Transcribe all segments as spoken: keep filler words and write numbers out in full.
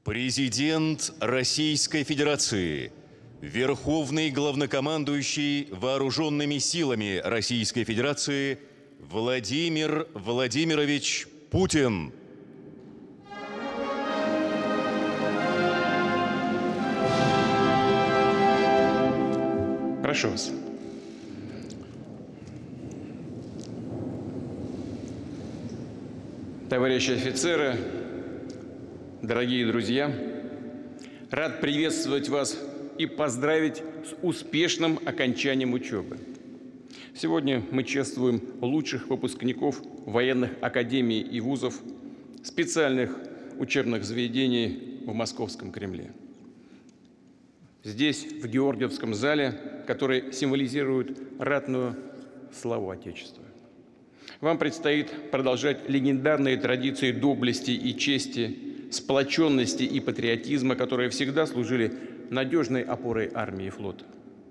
Президент Российской Федерации, Верховный главнокомандующий Вооруженными силами Российской Федерации Владимир Владимирович Путин. Прошу вас. Товарищи офицеры, дорогие друзья, рад приветствовать вас и поздравить с успешным окончанием учебы. Сегодня мы чествуем лучших выпускников военных академий и вузов, специальных учебных заведений в Московском Кремле. Здесь, в Георгиевском зале, который символизирует ратную славу Отечества. Вам предстоит продолжать легендарные традиции доблести и чести, сплоченности и патриотизма, которые всегда служили надежной опорой армии и флота.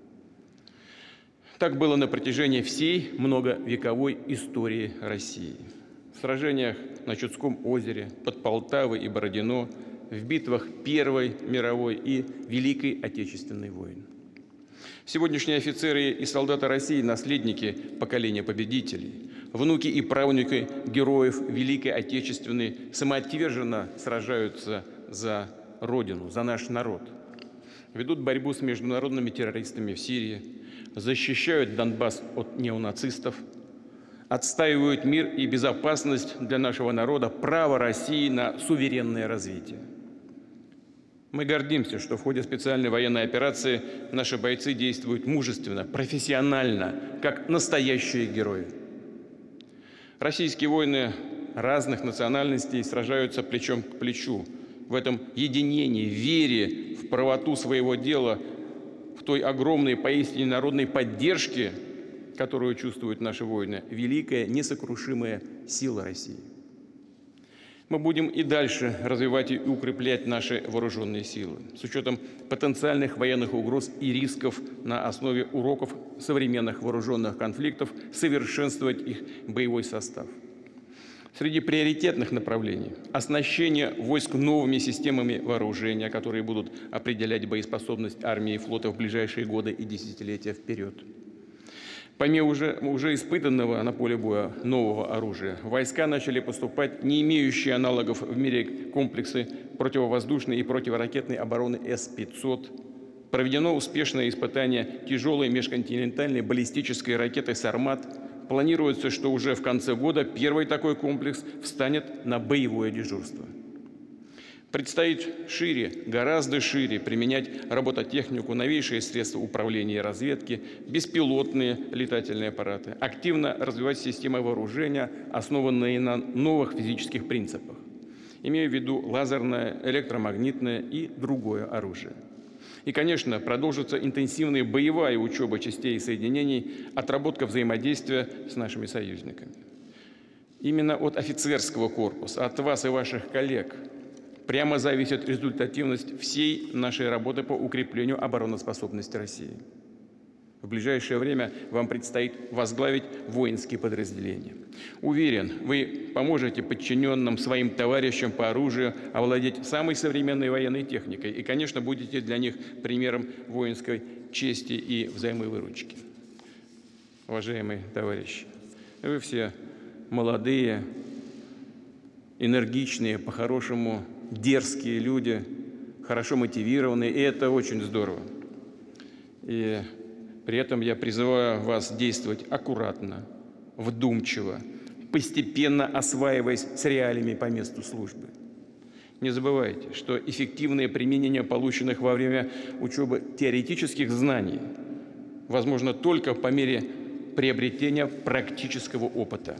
Так было на протяжении всей многовековой истории России. В сражениях на Чудском озере, под Полтавой и Бородино, в битвах Первой мировой и Великой Отечественной войн. Сегодняшние офицеры и солдаты России – наследники поколения победителей, внуки и правнуки героев Великой Отечественной самоотверженно сражаются за Родину, за наш народ. Ведут борьбу с международными террористами в Сирии, защищают Донбасс от неонацистов, отстаивают мир и безопасность для нашего народа, право России на суверенное развитие. Мы гордимся, что в ходе специальной военной операции наши бойцы действуют мужественно, профессионально, как настоящие герои. Российские воины разных национальностей сражаются плечом к плечу в этом единении, вере в правоту своего дела, в той огромной поистине народной поддержке, которую чувствуют наши воины, великая, несокрушимая сила России. Мы будем и дальше развивать и укреплять наши вооруженные силы с учетом потенциальных военных угроз и рисков на основе уроков современных вооруженных конфликтов, совершенствовать их боевой состав. Среди приоритетных направлений – оснащение войск новыми системами вооружения, которые будут определять боеспособность армии и флота в ближайшие годы и десятилетия вперед. Помимо уже, уже испытанного на поле боя нового оружия, в войска начали поступать не имеющие аналогов в мире комплексы противовоздушной и противоракетной обороны эс пятьсот. Проведено успешное испытание тяжелой межконтинентальной баллистической ракеты «Сармат». Планируется, что уже в конце года первый такой комплекс встанет на боевое дежурство. Предстоит шире, гораздо шире применять робототехнику, новейшие средства управления и разведки, беспилотные летательные аппараты, активно развивать системы вооружения, основанные на новых физических принципах. Имею в виду лазерное, электромагнитное и другое оружие. И, конечно, продолжится интенсивная боевая учеба частей и соединений, отработка взаимодействия с нашими союзниками. Именно от офицерского корпуса, от вас и ваших коллег прямо зависит результативность всей нашей работы по укреплению обороноспособности России. В ближайшее время вам предстоит возглавить воинские подразделения. Уверен, вы поможете подчиненным своим товарищам по оружию овладеть самой современной военной техникой и, конечно, будете для них примером воинской чести и взаимовыручки. Уважаемые товарищи, вы все молодые, энергичные, по-хорошему дерзкие люди, хорошо мотивированные, и это очень здорово. И при этом я призываю вас действовать аккуратно, вдумчиво, постепенно осваиваясь с реалиями по месту службы. Не забывайте, что эффективное применение полученных во время учебы теоретических знаний возможно только по мере приобретения практического опыта.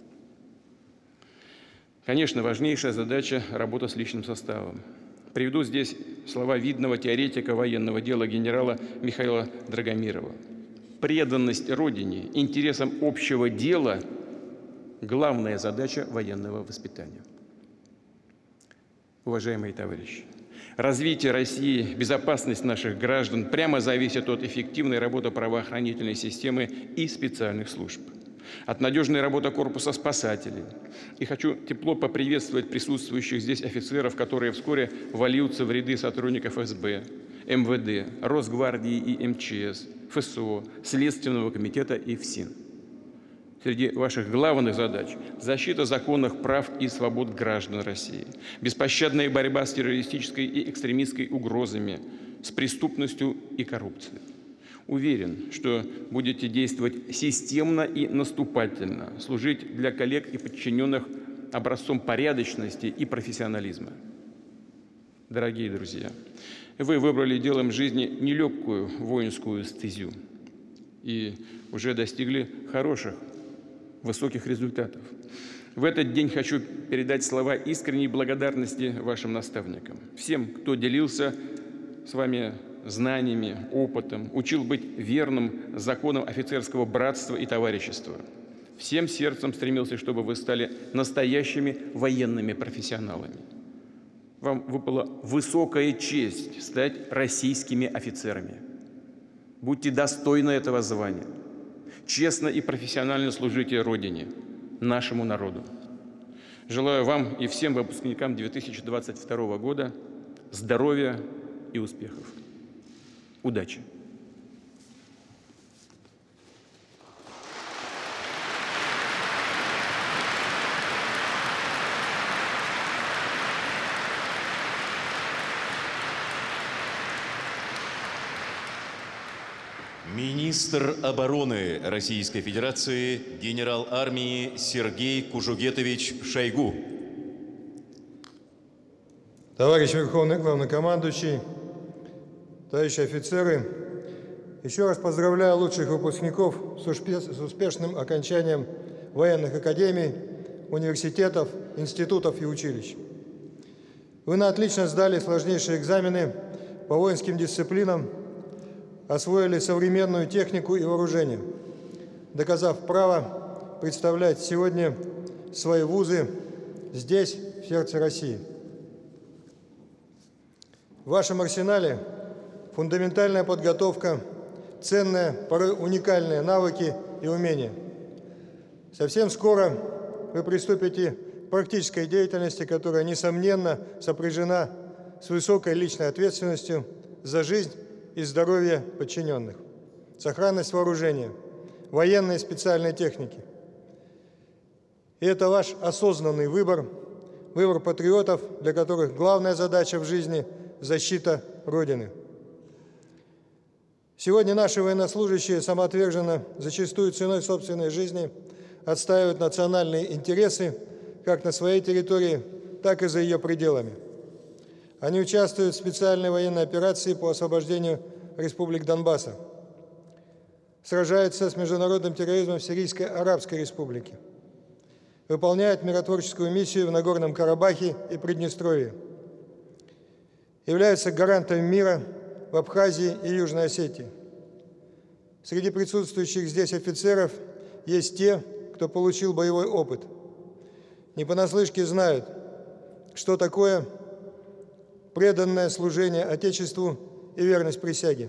Конечно, важнейшая задача – работа с личным составом. Приведу здесь слова видного теоретика военного дела генерала Михаила Драгомирова. Преданность Родине, интересам общего дела – главная задача военного воспитания. Уважаемые товарищи, развитие России, безопасность наших граждан прямо зависит от эффективной работы правоохранительной системы и специальных служб. от надежной работы корпуса спасателей. И хочу тепло поприветствовать присутствующих здесь офицеров, которые вскоре вольются в ряды сотрудников эс бэ, эм вэ дэ, Росгвардии и эм че эс, эф эс о, Следственного комитета и эф син. Среди ваших главных задач – защита законных прав и свобод граждан России, беспощадная борьба с террористической и экстремистской угрозами, с преступностью и коррупцией. Уверен, что будете действовать системно и наступательно, служить для коллег и подчиненных образцом порядочности и профессионализма. Дорогие друзья, вы выбрали делом жизни нелегкую воинскую стезю и уже достигли хороших, высоких результатов. В этот день хочу передать слова искренней благодарности вашим наставникам, всем, кто делился с вами знаниями, опытом, учил быть верным законам офицерского братства и товарищества. Всем сердцем стремился, чтобы вы стали настоящими военными профессионалами. Вам выпала высокая честь стать российскими офицерами. Будьте достойны этого звания. Честно и профессионально служите Родине, нашему народу. Желаю вам и всем выпускникам две тысячи двадцать второго года здоровья и успехов. Удачи! Министр обороны Российской Федерации, генерал армии Сергей Кужугетович Шойгу. Товарищ Верховный Главнокомандующий, товарищи офицеры, еще раз поздравляю лучших выпускников с успешным окончанием военных академий, университетов, институтов и училищ. Вы на отлично сдали сложнейшие экзамены по воинским дисциплинам, освоили современную технику и вооружение, доказав право представлять сегодня свои вузы здесь, в сердце России. В вашем арсенале фундаментальная подготовка, ценные, порой уникальные навыки и умения. Совсем скоро вы приступите к практической деятельности, которая, несомненно, сопряжена с высокой личной ответственностью за жизнь и здоровье подчиненных, сохранность вооружения, военной и специальной техники. И это ваш осознанный выбор, выбор патриотов, для которых главная задача в жизни – защита Родины. Сегодня наши военнослужащие самоотверженно, зачастую ценой собственной жизни, отстаивают национальные интересы как на своей территории, так и за ее пределами. Они участвуют в специальной военной операции по освобождению республик Донбасса, сражаются с международным терроризмом в Сирийской Арабской Республике, выполняют миротворческую миссию в Нагорном Карабахе и Приднестровье, являются гарантами мира в Абхазии и Южной Осетии. Среди присутствующих здесь офицеров есть те, кто получил боевой опыт. Не понаслышке знают, что такое преданное служение Отечеству и верность присяге.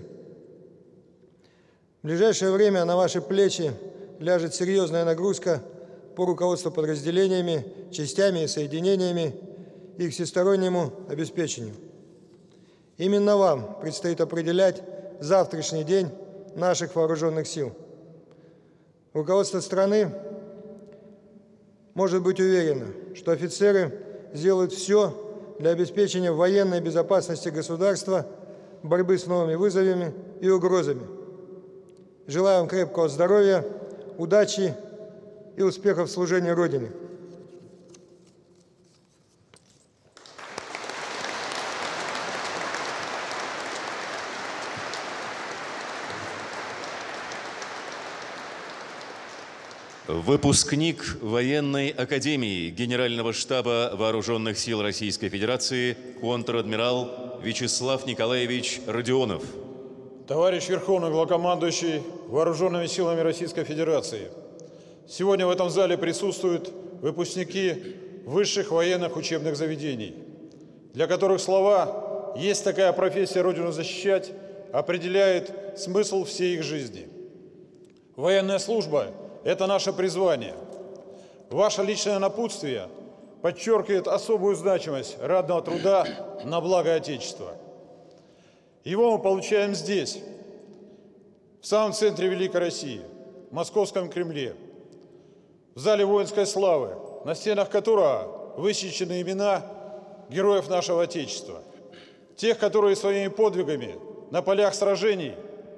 В ближайшее время на ваши плечи ляжет серьезная нагрузка по руководству подразделениями, частями и соединениями, их всестороннему обеспечению. Именно вам предстоит определять завтрашний день наших вооруженных сил. Руководство страны может быть уверено, что офицеры сделают все для обеспечения военной безопасности государства, борьбы с новыми вызовами и угрозами. Желаю вам крепкого здоровья, удачи и успехов в служении Родине. Выпускник военной академии Генерального штаба Вооруженных сил Российской Федерации, контр-адмирал Вячеслав Николаевич Родионов. Товарищ Верховный Главнокомандующий Вооруженными силами Российской Федерации, сегодня в этом зале присутствуют выпускники высших военных учебных заведений, для которых слова «есть такая профессия Родину защищать» определяет смысл всей их жизни. Военная служба – это наше призвание. Ваше личное напутствие подчеркивает особую значимость ратного труда на благо Отечества. Его мы получаем здесь, в самом центре Великой России, в Московском Кремле, в зале воинской славы, на стенах которого высечены имена героев нашего Отечества, тех, которые своими подвигами на полях сражений,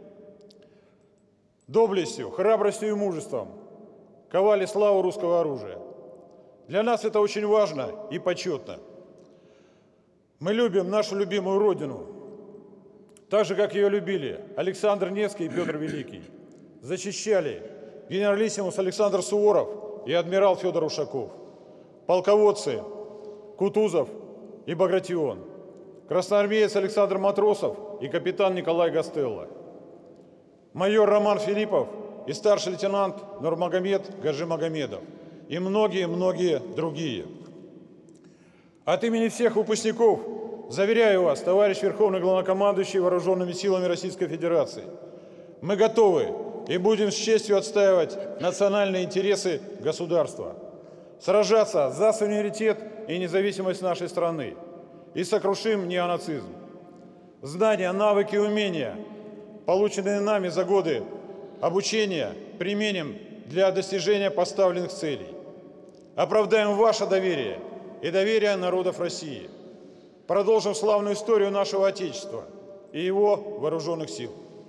доблестью, храбростью и мужеством ковали славу русского оружия. Для нас это очень важно и почетно. Мы любим нашу любимую Родину, так же, как ее любили Александр Невский и Петр Великий. Защищали генералиссимус Александр Суворов и адмирал Федор Ушаков, полководцы Кутузов и Багратион, красноармеец Александр Матросов и капитан Николай Гастелло, майор Роман Филиппов и старший лейтенант Нурмагомед Гаджимагомедов и многие-многие другие. От имени всех выпускников заверяю вас, товарищ Верховный Главнокомандующий Вооруженными силами Российской Федерации, мы готовы и будем с честью отстаивать национальные интересы государства, сражаться за суверенитет и независимость нашей страны и сокрушим неонацизм. Знания, навыки, умения, полученные нами за годы обучения, применим для достижения поставленных целей. Оправдаем ваше доверие и доверие народов России. Продолжим славную историю нашего Отечества и его вооруженных сил.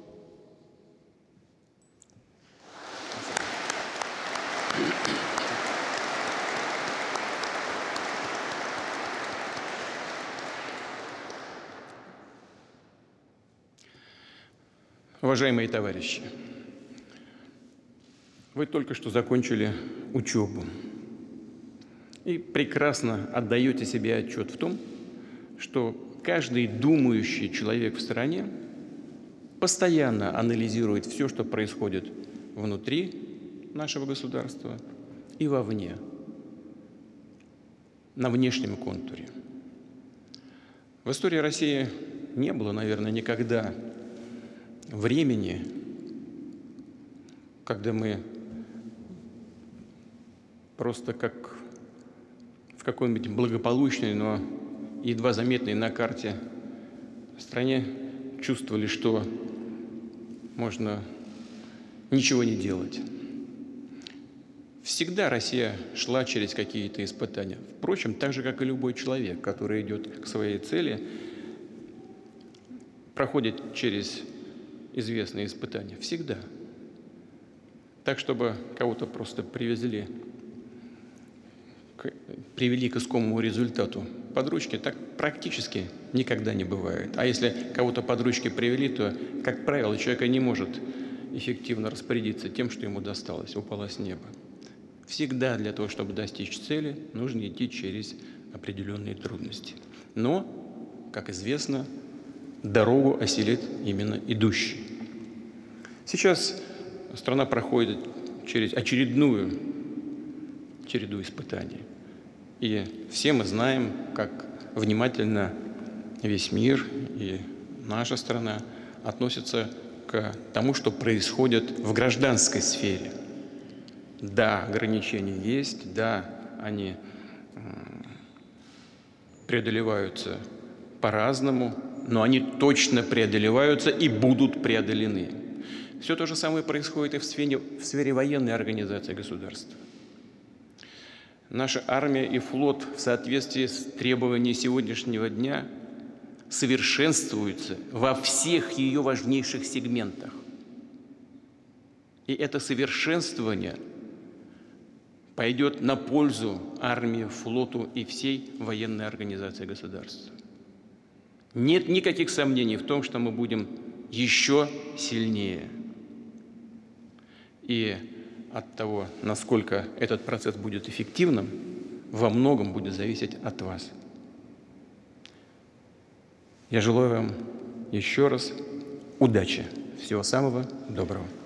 Уважаемые товарищи, вы только что закончили учебу и прекрасно отдаете себе отчет в том, что каждый думающий человек в стране постоянно анализирует все, что происходит внутри нашего государства и вовне, на внешнем контуре. В истории России не было, наверное, никогда времени, когда мы просто как в какой-нибудь благополучной, но едва заметной на карте стране чувствовали, что можно ничего не делать. Всегда Россия шла через какие-то испытания. Впрочем, так же, как и любой человек, который идет к своей цели, проходит через известные испытания. Всегда. Так, чтобы кого-то просто привезли, привели к искомому результату под ручки, так практически никогда не бывает. А если кого-то под ручки привели, то, как правило, человек не может эффективно распорядиться тем, что ему досталось, упало с неба. Всегда для того, чтобы достичь цели, нужно идти через определенные трудности. Но, как известно, дорогу осилит именно идущий. Сейчас страна проходит через очередную череду испытаний. И все мы знаем, как внимательно весь мир и наша страна относятся к тому, что происходит в гражданской сфере. Да, ограничения есть, да, они преодолеваются по-разному, но они точно преодолеваются и будут преодолены. Все то же самое происходит и в сфере, в сфере военной организации государства. Наша армия и флот в соответствии с требованиями сегодняшнего дня совершенствуются во всех ее важнейших сегментах. И это совершенствование пойдет на пользу армии, флоту и всей военной организации государства. Нет никаких сомнений в том, что мы будем еще сильнее. И от того, насколько этот процесс будет эффективным, во многом будет зависеть от вас. Я желаю вам еще раз удачи. Всего самого доброго.